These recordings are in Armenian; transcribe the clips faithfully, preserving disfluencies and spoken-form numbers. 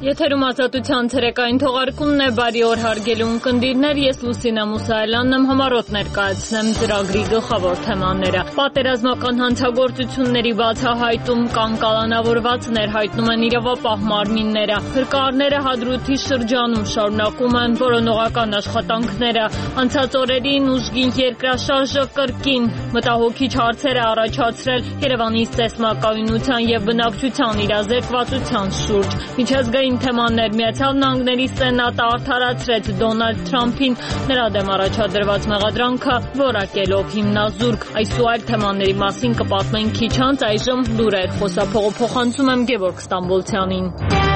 Եթերում ազատության ցերեկային թողարկումն է, բարի օր հարգելի ունկնդիրներ, ես Լուսինա Մուսայելյանն եմ, համառոտ ներկայացնեմ ծրագրի գլխավոր թեմաները։ Պատերազմական հանցագործությունների բացահայտում կան կալանավորվածներ, հայտնում են իրավապահ մարմինները։ Փրկարները Հադրութի շրջանում շարունակում են որոնողական աշխատանքները։ Անցած օրերին ուժգին երկրաշարժը կրկին մտահոգիչ հարցեր է առաջացրել Երևանի սեյսմակայունության և բնակչության իրազեկվածության շուրջ։ Միջազգային թեմաներ Միացյալ Նահանգների Սենատը արդարացրեց Դոնալդ Թրամփին նրա դեմ առաջադրված մեղադրանքը որակելով հիմնազուրկ։ Այս ու այլ թեմաների մասին կպատմենք քիչ անց, այժմ լուրեր խոսափողը փոխանցում եմ Գևորգ Ստամբոլցյանին։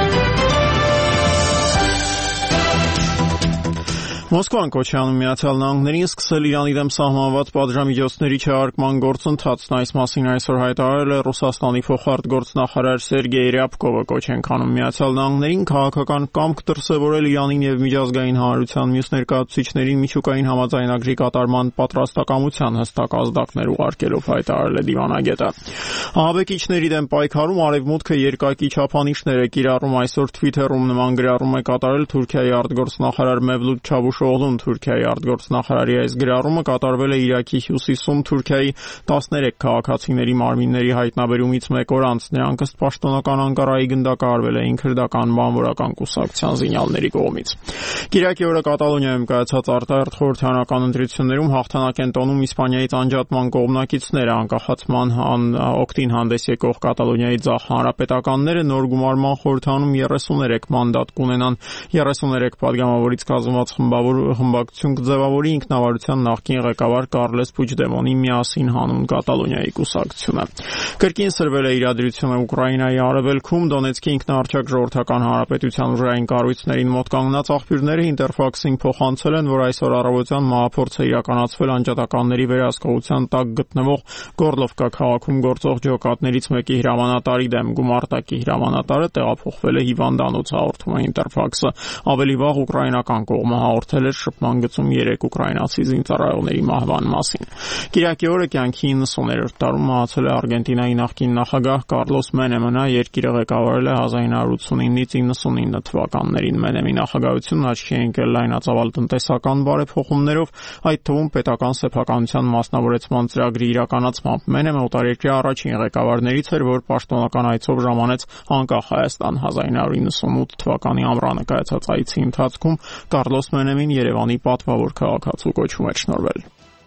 Մոսկվան կոչ է անում Միացյալ Նահանգներին սկսել Իրանի դեմ սահմանված պատժամիջոցների չեղարկման գործընթացն։ Այս մասին այսօր հայտարարել է Ռուսաստանի փոխարտգործնախարար Սերգեյ Ռյաբկովը։ Կոչ են անում Միացյալ Նահանգներին քաղաքական կամք դրսևորել Իրանին և միջազգային հանրության մյուս ներկայացուցիչներին միջուկային համաձայնագրի կատարման պատրաստակամության հստակ ազդակներ ուղարկելով, հայտարարել է դիվանագետը։ Ահաբեկիչների դեմ պայքարում Արևմուտքը երկակի չափանիշներ է կիրառում։ Այսօր Թվիթերում նման գրառում է կատարել Թուրքիայի արտգործնախարար Մևլութ Չավուշօղլուն։ Թուրքիայի արտգործնախարարի այս գրառումը կատարվել է Իրաքի հյուսիսում Թուրքիայի տասներեք քաղաքացիների մարմինների հայտնաբերումից մեկ օր անց։ Նրանք ըստ պաշտոնական Անկարայի գնդակահարվել էին քրդական բանվորական կուսակցության զինյալների կողմից։ Կիրակի օրը Կատալոնիայում կայացած արտահերթ խորհրդարանական ընտրություններում հաղթանակ են տոնում Իսպանիայից անջատման կողմնակիցները։ Անկախացման օգտին հանդես եկող Կատալոնիայի ձախ հանրապետականները նոր գումարման խորհրդանում երեսուներեք մանդատ կունենան։ երեսուներեք պատգամավորից կազմված խմբակցություն կձևավորի ինքնավարության նախկին ղեկավար Կարլես Փուչդեմոնի միասին հանուն Կատալոնիայի կուսակցությունը։ Կրկին սրվել է իրադրությունը Ուկրաինայի արևելքում։ Դոնեցկի ինքնաառչակ ժողովրդական հանրապետության ուժային կառույցներին մոտ կանգնած աղբյուրները Ինտերֆաքսին փոխանցել են, որ այսօր առավոտյան մահափորձ է իրականացվել անջատականների վերահսկողության տակ գտնվող Գորլովկա քաղաքում գործող ջոկատներից մեկի հրամանատարի դեմ։ Գումարտակի հրամանատարը տեղափոխվել է հիվանդանոց, հաղորդում է Ինտերֆաքսը։ Ավելի վաղ ուկրաինական կողմը հաղորդել էր շփման գծում երեք ուկրաինացի զինծառայողների մահվան մասին։ Կիրակի օրը կյանքի իննսուներորդ տարում մահացել է Արգենտինայի նախկին նախագահ Կարլոս Մենեմը։ Նա երկիրը ղեկավարել է հազար ինը հարյուր ութսունինից իննսունինը թվականներին։ Մենեմի նախագահությունն աչքի է ընկել լայնածավալ տնտեսական բարեփոխումներով, այդ թվում պետական սեփականության մասնավորեցման ծրագրի իրականացմամբ։ Մենեմը օտարերկրյա առաջին ղեկավարներից էր, որ պաշտոնական այցով ժամանեց անկախ Հայաստան։ հազար ինը հարյուր իննսունութ թվականի ամռանը կայացած այցի ընթացքում Կարլոս Մենեմին Երևանի պատվավոր քաղաքացու կոչում էր շնորհվել։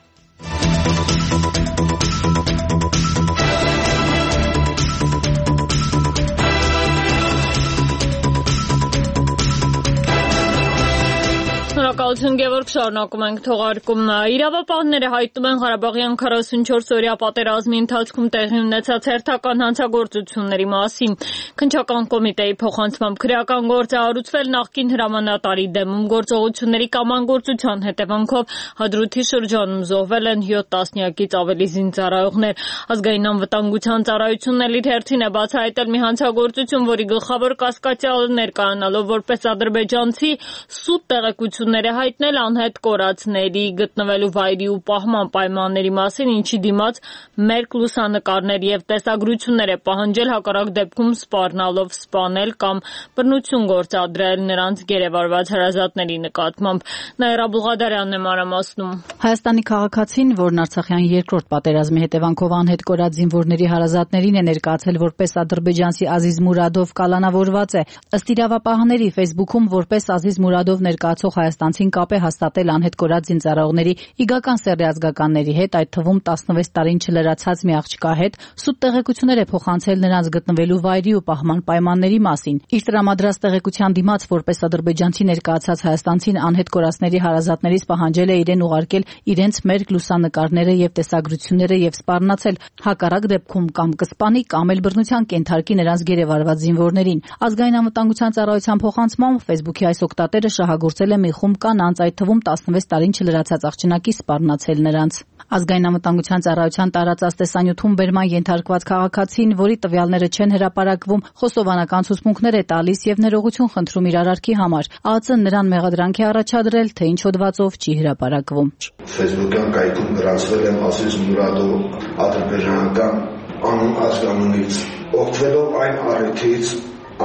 Շնորհակալություն Գևորգ, շարունակում ենք թողարկումը։ Իրավապահները հայտնում են Ղարաբաղյան քառասունչորս-օրյա պատերազմի ընթացքում տեղի ունեցած հերթական հանցագործությունների մասին։ Քննչական կոմիտեի փոխանցմամբ քրեական գործ է հարուցվել նախկին հրամանատարի դեմում գործողությունների կամանգործության հետևանքով Հադրութի շրջանում զոհվել են յոթ տասնյակից ավելի զինծառայողներ։ Ազգային անվտանգության ծառայությունն էլ իր հերթին է բացահայտել մի հանցագործություն, որի գլխավոր կասկածյալը ներկայանալով որպես ադրբեջանցի սուտ տեղեկություններ է հայտնել անհետ կորածների գտնվելու վայրի ու պահման պայմանների մասին, ինչի դիմաց մերկ լուսանկարներ և տեսագրություններ է պահանջել, հակառակ դեպքում սպառնալով սպանել կամ բռնություն գործադրել նրանց գերեվարված հարազատների նկատմամբ։ Նաիրա Բուղադարյանն է մանրամասնում։ Հայաստանի քաղաքացին, որն Արցախյան երկրորդ պատերազմի հետևանքով անհետ կորած զինվորների հարազատներին է ներկայացել որպես ադրբեջանցի Ազիզ Մուրադով, կալանավորված է։ Ըստ իրավապահների Facebook-ում որպես Ազիզ Մուրադով ներկայացող հայաստանցին կապ է հաստատել անհետ կորած զինծառայողների իգական սեռի ազգականների հետ, այդ թվում տասնվեց տարին չլրացած մի աղջկա հետ, սուտ տեղեկություններ է փոխանցել նրանց գտնվելու վայրի ու պահման պայմանների մասին։ Իր տրամադրած տեղեկության դիմաց որպես ադրբեջանցի ներկայացած հայաստանցին անհետ կորածների հարազատներից պահանջել է իրեն ուղարկել իրենց մերկ լուսանկարները և տեսագրությունները և սպառնացել, հակառակ դեպքում կամ կսպանի կամ էլ բռնության կենթարկի նրանց գերեվարված զինվորներին։ Ազգային անվտանգության ծառայության փոխանցմամբ Facebook-ի այս օգտատերը շահագործել է մի խումբ կանանց, այդ թվում տասնվեց տարին չլրացած աղջնակի սպառնացել նրանց։ Ազգային անվտանգության ծառայության տարածած տեսանյութում բերման ենթարկված քաղաքացին, որի տվյալները չեն հրապարակվում, խոստովանական ցուցմունքներ է տալիս և ներողություն խնդրում իր արարքի համար։ ԱԱԾ-ն նրան մեղադրանք է առաջադրել, թե ինչ հոդվածով չի հրապարակվում։ Facebook-յան կայքում գրանցվել եմ Ազիզ Մուրադով ադրբեջանական անուն ազգանունից, օգտվելով այն առիթից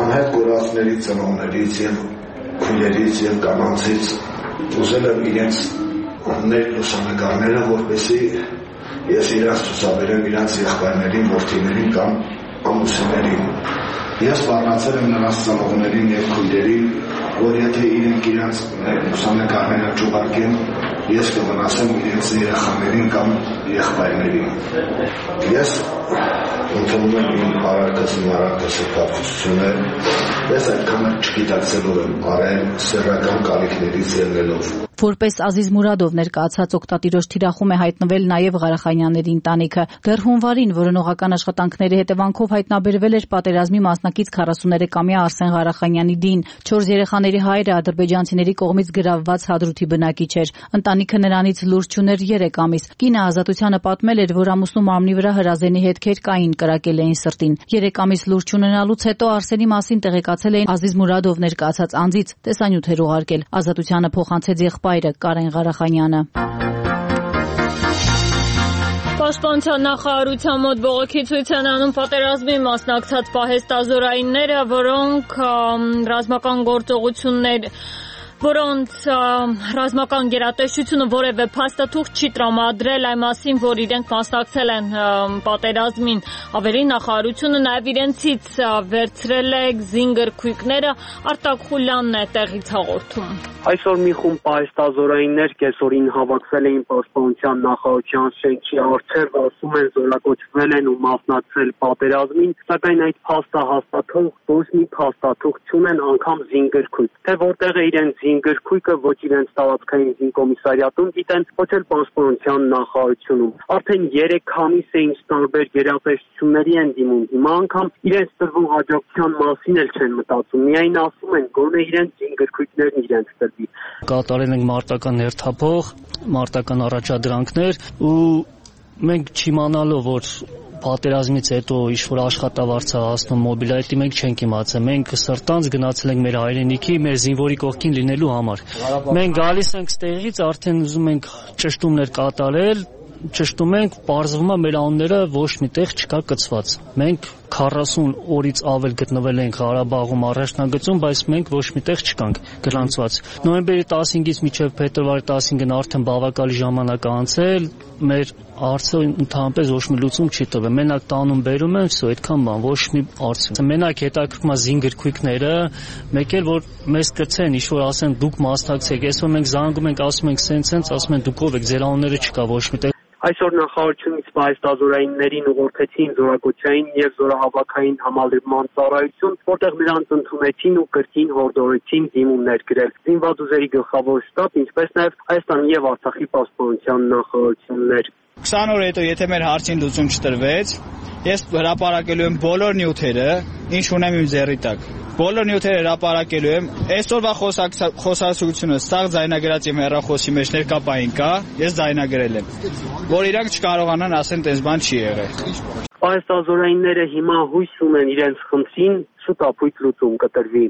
անհայտ կորածների ծնողներից եւ քույրերից եւ կանանցից ուզել եմ իրենց ներ լուսանկարները, որպեսզի ես իրաց ցուցաբերեմ իրաց եղբայրներին, որդիներին կամ ամուսիններին։ Ես սպառնացել եմ նրանց ծնողներին եւ քույրերին, որ եթե իրենք իրաց լուսանկարները չուղարկեն, ես կվնասեմ իրենց երեխաներին կամ եղբայրներին։ Ես ընդունում եմ իմ արարքս, իմ արարքս կապվածությունը, ես այդքան չգիտակցելով եմ արել սեռական կարիքներից ելնելով։ Որպես Ազիզ Մուրադով ներկայացած օգտատիրոջ թիրախում է հայտնվել նաև Ղարախանյանների ընտանիքը։ Դեռ հունվարին որոնողական աշխատանքների հետևանքով հայտնաբերվել էր պատերազմի մասնակից քառասուներեքամյա Արսեն Ղարախանյանի դին։ Չորս երեխաների հայրը ադրբեջանցիների կողմից գրավված Հադրութի բնակիչ էր։ Ընտանիքը նրանից լուրջ չուներ երեք ամիս։ Կինը Ազատությանը պատմել էր, որ ամուսնու մարմնի վրա հրազենի հետքեր կային, կրակել էին սրտին։ Երեք ամիս լուրջ չունենալուց հետո Արսենի մասին տեղեկացել էին Ազիզ Մուրադով ներկայացած անձից, տեսանյութեր ուղարկել։ Ազատությանը փոխանցեց եղբայրը Կարեն Ղարախանյանը։ Պաշտպանության նախարարության մոտ բողոքի ցույց են անում պատերազմի մասնակցած պահեստազորայինները, որոնք ռազմական գործողություններ որոնց ռազմական գերատեսչությունը որևէ փաստաթուղթ չի տրամադրել այն մասին, որ իրենք մասնակցել են պատերազմին։ Ավելին, նախարարությունը նաև իրենցից վերցրել է զինգրքույկները, Արտակ Խուլյանն է տեղից հաղորդում։ Այսօր մի խումբ պահեստազորայիններ կեսօրին հավաքվել էին պաշտպանության նախարարության շենքի առջև, ասում են զորակոչվել են ու մասնակցել պատերազմին, սակայն այդ փաստը հաստատող ոչ մի փաստաթուղթ չունեն, անգամ զինգրքույկ, թե որտեղ է իրենց զինգրքույկը, ոչ իրենց տարածքային զինկոմիսարիատում գիտեն, ոչ էլ պաշտպանության նախարարությունում։ Արդեն երեք ամիս է ինչ տարբեր գերատեսչությունների են դիմում, հիմա անգամ իրենց տրվող աջակցության մասին էլ չեն մտածում, միայն ասում են գոնե իրենց զինգրքույկներն իրենց տրվի։ Կատարել ենք մարտական հերթափոխ, մարտական առաջադրանքներ ու մենք չիմանալով, որ պատերազմից հետո ինչ-որ աշխատավարձ է հասնում մոբիլայտի, մենք չենք իմացել, մենք սրտանց գնացել ենք մեր հայրենիքի, մեր զինվորի կողքին լինելու համար։ Մենք գալիս ենք ստեղից, արդեն ուզում ենք ճշտումներ կատարել, ճշտում ենք, պարզվում է մեր անունները ոչ միտեղ չկա կցված։ Մենք քառասուն օրից ավել գտնվել ենք Ղարաբաղում առաջնագծում, բայց մենք ոչ միտեղ չկանք գրանցված։ Նոյեմբերի տասնհինգից մինչև փետրվարի տասնհինգն արդեն բավականին ժամանակ անցել, մեր հարցը ընդհանրապես ոչ մի լուծում չի տվել։ Մենակ տանում բերում են, всё, այդքան բան, ոչ մի արդյունք։ Մենակ հետաքրքրում է զինգրքույկները, մեկ էլ որ մեզ կցեն, ինչ որ ասեն դուք մասնակցեք, այսօր մենք զանգում ենք, ասում ենք սենց-սենց, ասում են դուք ով եք, ձեր անունները չկա ոչ միտեղ։ Այսօր նախարարությունից պահեստազորայիններին ուղղորդեցին զորակոչային եւ զորահավաքային համալրման ծառայություն, որտեղ նրանց ընդունեցին ու կրկին հորդորեցին դիմումներ գրել։ Զինված ուժերի գլխավոր շտաբ, ինչպես նաեւ Հայաստանի եւ Արցախի պաշտպանության նախարարություններ։ քսան օր հետո եթե մեր հարցին լուծում չտրվեց, ես հրապարակելու եմ բոլոր նյութերը, ինչ ունեմ իմ ձեռի տակ։ Բոլոր նյութերը հրապարակելու եմ։ Այսօրվա խոսակցությունը սաղ ձայնագրած իմ հեռախոսի մեջ ներկապային կա, ես ձայնագրել եմ, որ իրանք չկարողանան ասեն, տես բան չի եղել։ Պահեստազորայինները հիմա հույս ունեն իրենց խնդրին շուտ ապույտ լուծում կտրվի։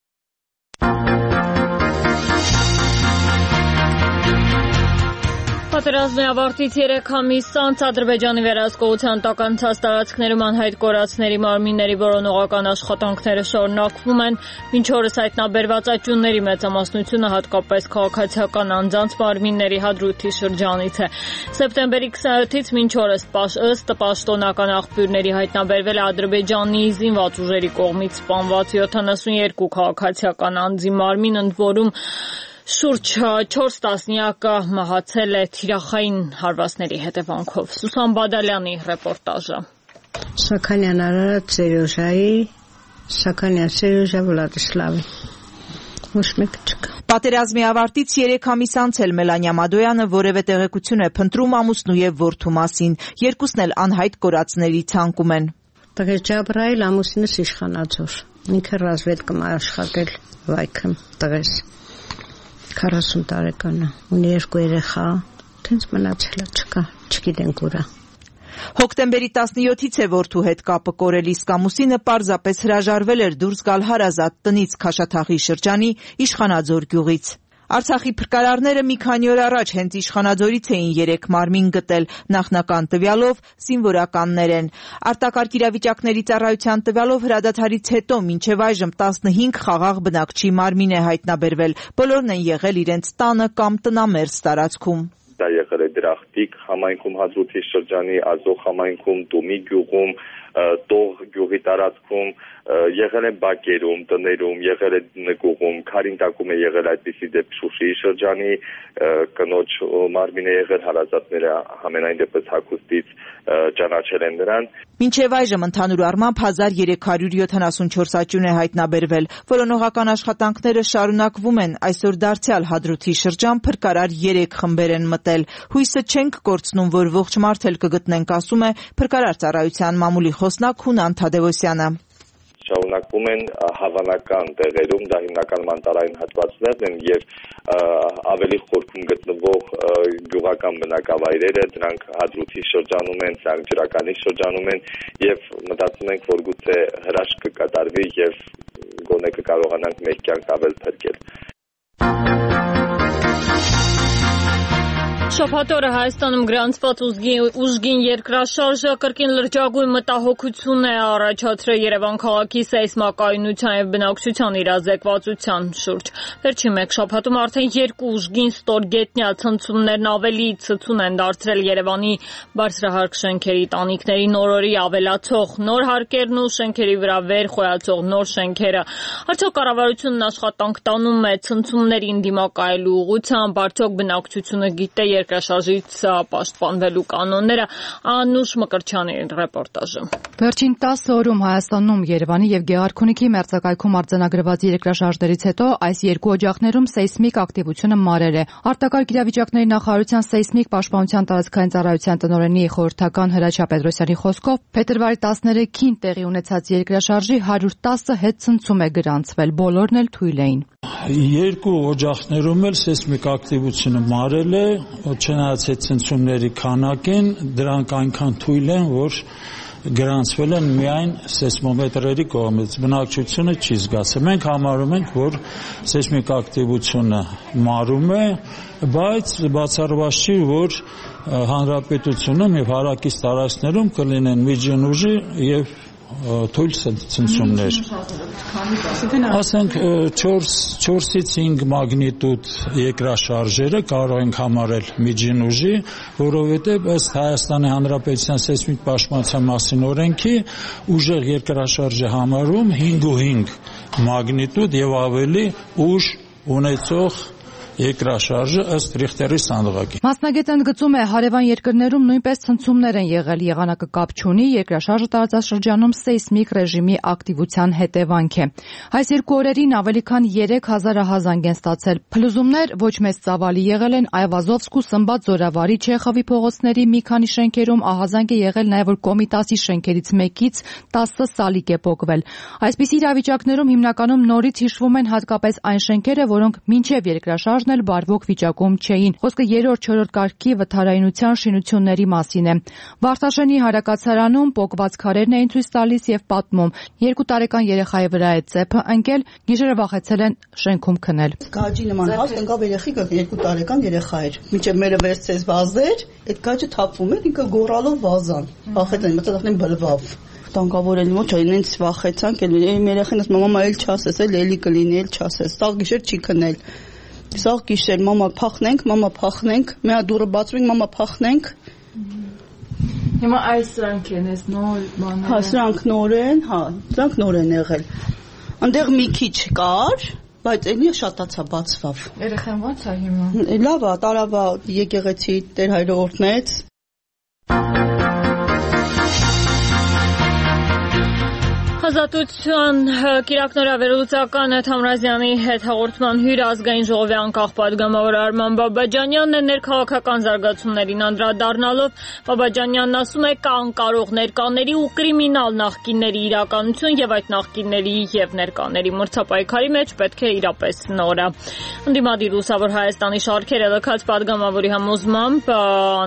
Պատերազմի ավարտից երեք ամիս անց Ադրբեջանի վերահսկողության տակ անցած տարածքներում անհայտ կորածների մարմինների որոնողական աշխատանքները շարունակվում են։ Մինչ օրս հայտնաբերված աճյունների մեծամասնությունը հատկապես քաղաքացիական անձանց մարմինների Հադրութի շրջանից է։ Սեպտեմբերի քսանյոթից մինչ օրս ըստ պաշտոնական աղբյուրների հայտնաբերվել է Ադրբեջանի զինված ուժերի կողմից սպանված յոթանասունյոթ քաղաքացիական անձի մարմին, ընդ որում շուրջ չորս տասնյակը մահացել է թիրախային հարվածների հետևանքով։ Սուսան Բադալյանի ռեպորտաժը։ Սաքանյան Արարատ Սերոժայի, Սաքանյան Սերոժա Վլադիսլավի։ Ոչ մեկ չկա։ Պատերազմի ավարտից երեք ամիս անց էլ Մելանյա Մադոյանը որևէ տեղեկություն է փնտրում ամուսնու եւ որդու մասին։ Երկուսն էլ անհայտ կորածների ցանկում են։ Տղեկ Ջաբրայել ամուսինս իշխանաձոր։ Ինքը ռազմետկում աշխատել վայքը տղես։ քառասուն տարեկան է, ունի երկու երեխա, տենց մնացել է, չկա, չգիտենք ուրա։ Հոկտեմբերի տասնյոթից է որդու հետ կապը կորել, իսկ ամուսինը պարզապես հրաժարվել էր դուրս գալ հարազատ տնից Քաշաթաղի շրջանի Իշխանաձոր գյուղից։ Արցախի փրկարարները մի քանի օր առաջ հենց Իշխանաձորից էին երեք մարմին գտել, նախնական տվյալով զինվորականներ են։ Արտակարգ իրավիճակների ծառայության տվյալով հրադադարից հետո մինչև այժմ տասնհինգ խաղաղ բնակչի մարմին է հայտնաբերվել, բոլորն են եղել իրենց տանը կամ տնամերձ տարածքում։ Դա եղել է Դրախտիկ համայնքում Հադրութի շրջանի Ազոխ համայնքում, Տումի գյուղում, Տող գյուղի տարածքում, եղել է բակերում, տներում, եղել է նկուղում, Քարինտակում է եղել այդպիսի դեպք Շուշիի շրջանի կնոջ մարմին է եղել, հարազատները համենայն դեպս հագուստից ճանաչել են նրան։ Մինչև այժմ ընդհանուր առմամբ հազար երեք հարյուր յոթանասունչորս աճուն է հայտնաբերվել։ Որոնողական աշխատանքները շարունակվում են, այսօր դարձյալ Հադրութի շրջան փրկարար երեք խմբեր են մտել։ Հույսը չենք կորցնում, որ ողջ մարդ էլ կգտնենք, ասում է փրկարար ծառայության մամուլի խոսնակ Հունան Թադևոսյանը։ Շարունակվում են հավանական տեղերում, դա հիմնական մանտարային հատվածներն են եւ ավելի խորքում գտնվող գյուղական բնակավայրերը, դրանք Հադրութի շրջանում են, Սանջրականի շրջանում են եւ մտածում ենք, որ գուցե հրաշք կկատարվի եւ գոնե կկարողանանք մեկ կյանք ավել փրկել։ Շաբաթ օրը Հայաստանում գրանցված ուժգին երկրաշարժը կրկին լրջագույն մտահոգություն է առաջացրել Երևան քաղաքի սեյսմակայունության եւ բնակչության իրազեկվածության շուրջ։ Վերջին մեկ շաբաթում արդեն երկու ուժգին ստորգետնյա ցնցումներն ավելի ցցուն են դարձրել Երևանի բարձրահարկ շենքերի տանիքների նորորի ավելացող նոր հարկերն ու շենքերի վրա վեր խոյացող նոր շենքերը։ Արդյոք կառավարությունն աշխատանք տանում է ցնցումներին դիմակայելու ուղղությամբ, արդյոք բնակչությունը գիտե երկրաշարժից պաշտպանվելու կանոնները, Անուշ Մկրտչյանի ռեպորտաժը։ Վերջին տասը օրում Հայաստանում, Երևանի եւ Գեղարքունիքի մերձակայքում արձանագրված երկրաշարժներից հետո այս երկու օջախներում սեյսմիկ ակտիվությունը մարել է։ Արտակարգ իրավիճակների նախարարության սեյսմիկ պաշտպանության տարածքային ծառայության տնօրենի խորհրդական Հրաչյա Պետրոսյանի խոսքով փետրվարի տասներեքին տեղի ունեցած երկրաշարժի հարյուր տասը հետ ցնցում է գրանցվել, բոլորն էլ թույլ էին։ Երկու օջախներում էլ սեյսմիկ ակտիվությունը մարել է, չնայած այդ ցնցումների քանակին, դրանք այնքան թույլ են, որ գրանցվել են միայն սեյսմոմետրերի կողմից, բնակչությունը չի զգացել։ Մենք համարում ենք, որ սեյսմիկ ակտիվությունը մարում է, բայց բացառված չի, որ հանրապետությունում եւ հարակից տարածքներում կլինեն միջին ուժի եւ թույլ ցնցումներ։ Ասենք չորսից հինգ մագնիտուդ երկրաշարժերը կարող ենք համարել միջին ուժի, որովհետև ըստ Հայաստանի Հանրապետության սեյսմիկ պաշտպանության մասին օրենքի ուժեղ երկրաշարժը համարում հինգ ու հինգ մագնիտուդ եւ ավելի ուժ ունեցող երկրաշարժը ըստ Ռիխտերի սանդղակի։ Մասնագետը ընդգծում է, հարևան երկրներում նույնպես ցնցումներ են եղել, եղանակը կապ չունի, երկրաշարժը տարածաշրջանում սեյսմիկ ռեժիմի ակտիվության հետևանք է։ Այս երկու օրերին ավելի քան երեք հազար ահազանգ են ստացել։ Փլուզումներ ոչ մեծ ծավալի եղել են Այվազովսկ ու Սմբատ Զորավարի Չեխովի փողոցների մի քանի շենքերում, ահազանգ է եղել նաև որ Կոմիտասի շենքերից մեկից տասը սալիկ է պոկվել։ Այսպիսի իրավիճակներում հիմնականում նորից հիշվում են հատկապես այն շենքերը, որոնք մինչև երկրաշարժ էլ բարվոք վիճակում չէին։ Խոսքը երրորդ-չորրորդ կարգի վթարայնության շինությունների մասին է։ Վարդաշենի հարակացարանում պոկված քարերն էին ցույց տալիս եւ պատմում։ Երկու տարեկան երեխայի վրա է ծեփը ընկել, գիշերը վախեցել են շենքում քնել։ Գաճի նման հաստ ընկավ երեխիկը, երկու տարեկան երեխա էր։ Մինչեւ մերը վերցեց վազեր, այդ գաճը թափվում էր, ինքը գոռալով վազան։ Վախեցան, մտածեցին բլվավ։ Տանկավորել ոչ այնց վախեցանք, էլ երեխան ասում մամա էլ չասես, էլ էլի կլինի, էլ չասես։ Սաղ գիշեր չի քնել։ Սաղ գիշեր մամա փախնենք, մամա փախնենք, մյա դուրը բացվենք, մամա փախնենք։ Հիմա այս սրանք են, այս նոր բաները։ Հա, սրանք նոր են, հա, սրանք նոր են եղել։ Այնտեղ մի քիչ կար, բայց էլի շատացա բացվավ։ Երեխան ո՞նց է հիմա։ Լավ է, տարավա եկեղեցի Տեր հայրը օրհնեց։ Ազատության կիրակնորավերլուծական Թամրազյանի հետ հաղորդման հյուրը ազգային ժողովի անկախ պատգամավոր Արման Բաբաջանյանն է ներքաղաքական զարգացումներին անդրադառնալով Բաբաջանյանն ասում է կա անկարող ներկաների ու կրիմինալ նախկինների իրականություն եւ այդ նախկինների եւ ներկաների մրցապայքարի մեջ պետք է իրապես նորը։ Ընդդիմադիր Լուսավոր Հայաստանի շարքերը լքած պատգամավորի համոզմամբ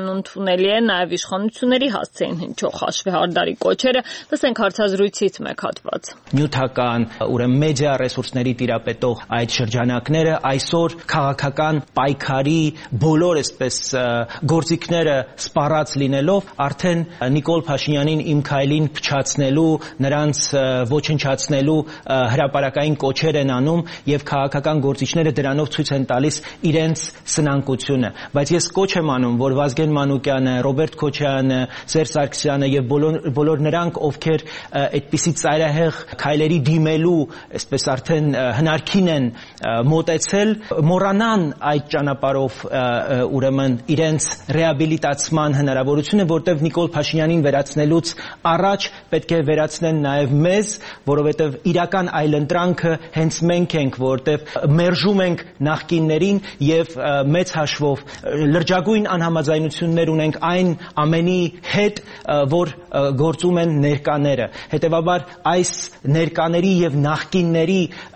անընդունելի է նաեւ իշխանությունների հասցեին հնչող հաշվի հարդարի կոչերը։ Լսենք հարցազրույցից մեկ հատ հատված։ Նյութական, ուրեմն մեդիա ռեսուրսների տիրապետող այդ շրջանակները այսօր քաղաքական պայքարի բոլոր այսպես գործիքները սպառած լինելով արդեն Նիկոլ Փաշինյանին իմ քայլին փչացնելու, նրանց ոչնչացնելու հրապարակային կոչեր են անում եւ քաղաքական գործիչները դրանով ցույց են տալիս իրենց սնանկությունը, բայց ես կոչ եմ անում, որ Վազգեն Մանուկյանը, Ռոբերտ Քոչարյանը, Սերժ Սարգսյանը եւ բոլոր բոլոր նրանք, ովքեր այդպիսի ծայրահեղ քայլերի դիմելու, այսպես արդեն հնարքին են մոտեցել, մոռանան այդ ճանապարհով ուրեմն իրենց ռեաբիլիտացման հնարավորությունը, որտեղ Նիկոլ Փաշինյանին վերացնելուց առաջ պետք է վերացնեն նաեւ մեզ, որովհետեւ իրական այլընտրանքը հենց մենք ենք, որտեղ մերժում ենք նախկիններին եւ մեծ հաշվով լրջագույն անհամաձայնություններ ունենք այն ամենի հետ, որ գործում են ներկաները։ Հետևաբար այս ներկաների եւ նախկինների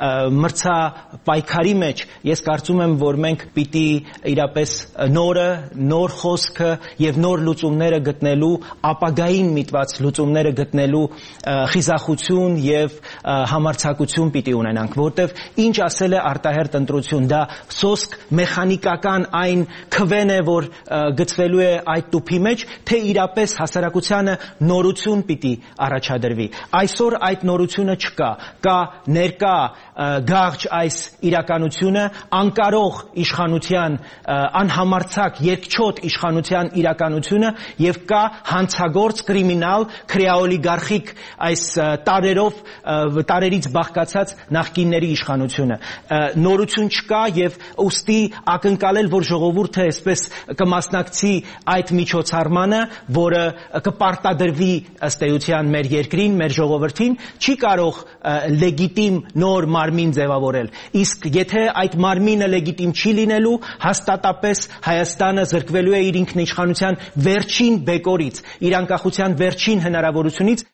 մրցապայքարի մեջ ես կարծում եմ, որ մենք պիտի իրապես նորը, նոր խոսքը եւ նոր լուծումները գտնելու, ապագային միտված լուծումները գտնելու խիզախություն եւ համարձակություն պիտի ունենանք, որտեւ ինչ ասել է արտահերտ ընտրություն, դա սոսկ մեխանիկական այն քվեն է, որ գծվելու է այդ տուփի մեջ, թե իրապես հասարակությանը նորություն պիտի առաջադրվի։ Այսօր այդ նորությունը չկա, կա ներկա գաղջ այս իրականությունը, անկարող իշխանության, անհամարձակ երկչոտ իշխանության իրականությունը եւ կա հանցագործ կրիմինալ քրեաօլիգարխիկ այս տարերով տարերից բաղկացած նախկինների իշխանությունը։ Նորություն չկա եւ ուստի ակնկալել, որ ժողովուրդը այսպես կմասնակցի այդ միջոցառմանը, որը կպարտադրվի ըստ էության մեր երկրին, մեր ժողովրդին, չի կարող լեգիտիմ նոր մարմին ձևավորել։ Իսկ եթե այդ մարմինը լեգիտիմ չի լինելու, հաստատապես Հայաստանը զրկվելու է իր ինքնիշխանության վերջին բեկորից, իր անկախության վերջին հնարավորությունից։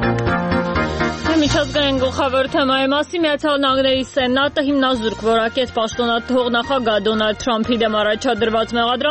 Միջազգային գլխավոր թեմայի մասին Միացյալ Նահանգների Սենատը հիմնազուրկ որակեց պաշտոնաթող նախագահ Դոնալդ Թրամփի դեմ առաջադրված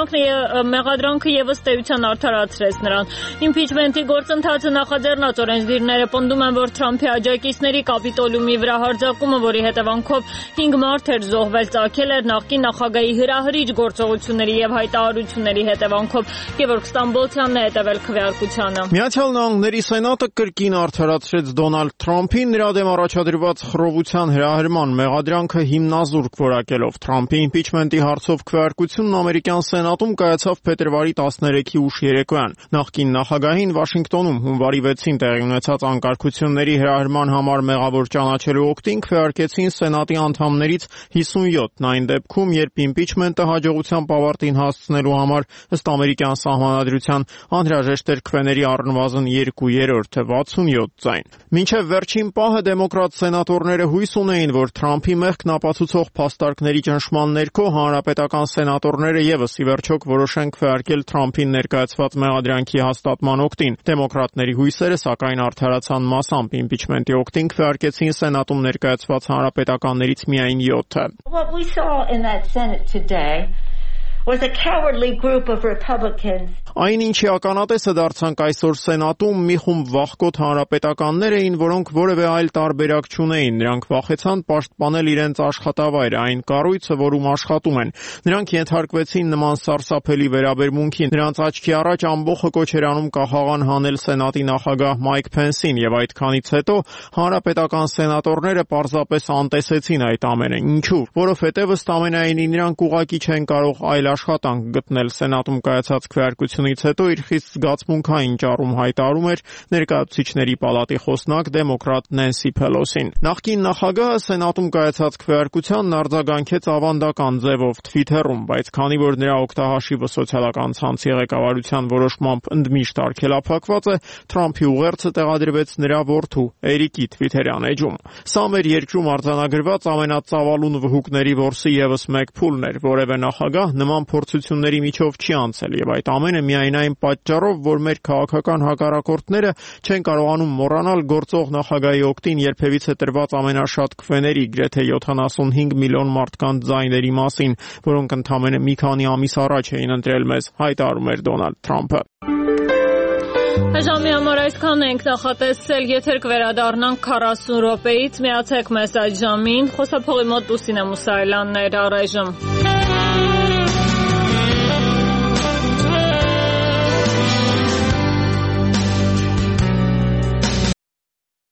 մեղադրանքը եւ ըստ էության արդարացրեց նրան։ Իմպիչմենտի գործընթացը նախաձեռնած օրենսդիրները պնդում են, որ Թրամփի աջակիցների կապիտոլիումի վրա հարձակումը, որի հետևանքով հինգ մարդ էր զոհվել, ծագել էր նախկին նախագահի հրահրիչ գործողությունների եւ հայտարարությունների հետևանքով, Գևորգ Ստամբոլցյանն է հետևել քվեարկությանը։ Միացյալ Նահանգների Սենատը կրկին արդարացրեց Դոնալդ Թրամփին նրա դեմ առաջադրված խռովության հրահրման մեղադրանքը հիմնազուրկ որակելով։ Թրամփի իմպիչմենտի հարցով քվեարկությունն ամերիկյան Սենատում կայացավ փետրվարի տասներեքի ուշ երեկոյան։ Նախկին նախագահին Վաշինգտոնում հունվարի վեցին տեղի ունեցած անկարգությունների հրահրման համար մեղավոր ճանաչելու օգտին քվեարկեցին Սենատի անդամներից հիսունյոթն այն դեպքում, երբ իմպիչմենտը հաջողությամբ ավարտին հասցնելու համար ըստ ամերիկյան սահմանադրության անհրաժեշտ էր քվեների առնվազն երկու երրորդը վաթսունյոթ ձայն։ Մինչև վերջին պահը դեմոկրատ սենատորները հույս ունեին, որ Թրամփի մեղքն ապացուցող փաստարկների ճնշման ներքո հանրապետական սենատորները եւս ի վերջո որոշեն քվեարկել Թրամփին ներկայացված մեղադրանքի հաստատման օգտին։ Դեմոկրատների հույսերը սակայն արդարացան մասամբ իմպիչմենտի օգտին քվեարկեցին Սենատում ներկայացված հանրապետականներից միայն յոթը։ What we saw in that Senate today was a cowardly group of Republicans. Այն ինչի ականատեսը դարձանք այսօր Սենատում մի խումբ վախկոտ հանրապետականներ էին, որոնք որևէ այլ տարբերակ չունեին։ Նրանք վախեցան պաշտպանել իրենց աշխատավայրը, այն կառույցը, որում աշխատում են։ Նրանք ենթարկվեցին նման սարսափելի վերաբերմունքի։ Նրանց աչքի առաջ ամբողը կոչ էր անում կախաղան հանել Սենատի նախագահ Մայք Փենսին, եւ այդքանից հետո հանրապետական սենատորները պարզապես անտեսեցին այդ ամենը։ Ինչու՞։ Որովհետեւ ըստ ամենայնի նրանք ուղղակի չեն կարող այլ աշխատանք գտնել։ Սենատում կայացած քվեարկությունից հետո իր խիստ զգացմունքային ճառում հայտարարում էր ներկայացուցիչների պալատի խոսնակ դեմոկրատ Նենսի Փելոսին։ Նախկին նախագահը Սենատում կայացած քվեարկությանն արձագանքեց ավանդական ձևով Twitter-ում, բայց քանի որ նրա օգտահաշիվը սոցիալական ցանցի ղեկավարության որոշմամբ ընդմիշտ արգելափակված է, Թրամփի ուղերձը տեղադրվեց նրա որդու Էրիկի Twitter-յան էջում։ Սա մեր երկրում արձանագրված ամենածավալուն վհուկների որսի եւս մեկ փուլն էր։ Որևէ նախագահ նման փորձությունների միջով չի անցել եւ այդ ամենը միայն այն պատճառով, որ մեր քաղաքական հակառակորդները չեն կարողանում մոռանալ գործող նախագահի օգտին երբևիցե տրված ամենաշատ քվեների գրեթե յոթանասունհինգ միլիոն մարդկանց ձայների մասին, որոնք ընդամենը մի քանի ամիս առաջ էին ընտրել մեզ, հայտարարում էր Դոնալդ Թրամփը։ Ժամի համար այսքան ենք նախատեսել, եթեր կվերադառնանք քառասուն րոպեից, միացեք մեզ այդ ժամին, խոսափողի մոտ Լուսինե Մուսայելյանն էր առայժմ։